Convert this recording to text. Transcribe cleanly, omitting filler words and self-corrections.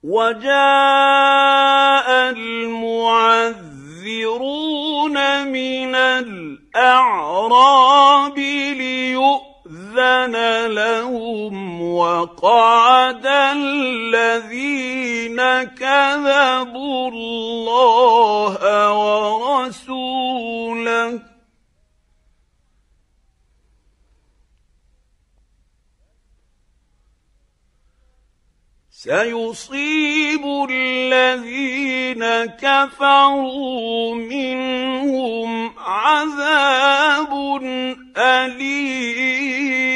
وجاء المعذرون من الأعراب ليؤذن لهم وقعد الذين كذبوا الله ورسوله سيصيب الذين كفروا منهم عذاب أليم.